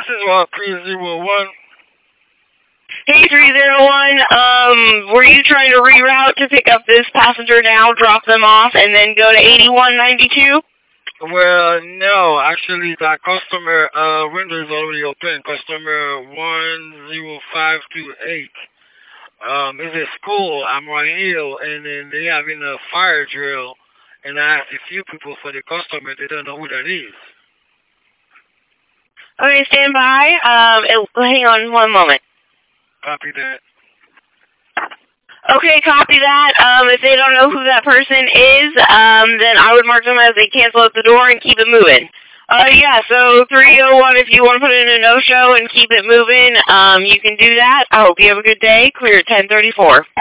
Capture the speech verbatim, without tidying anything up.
is what, three zero one. Hey, three zero one, um, were you trying to reroute to pick up this passenger now, drop them off, and then go to eighty-one ninety-two? Well, no, actually, that customer uh, window is already open. Customer one zero five two eight. Um, it's a school. I'm right here, and then they having a fire drill, and I asked a few people for the customer. They don't know who that is. Okay, stand by. Um, it, hang on one moment. Copy that. Okay, copy that. Um, if they don't know who that person is, um, then I would mark them as they cancel at the door and keep it moving. Uh, yeah, so three oh one, if you want to put in a no-show and keep it moving, um, you can do that. I hope you have a good day. Clear at ten thirty-four.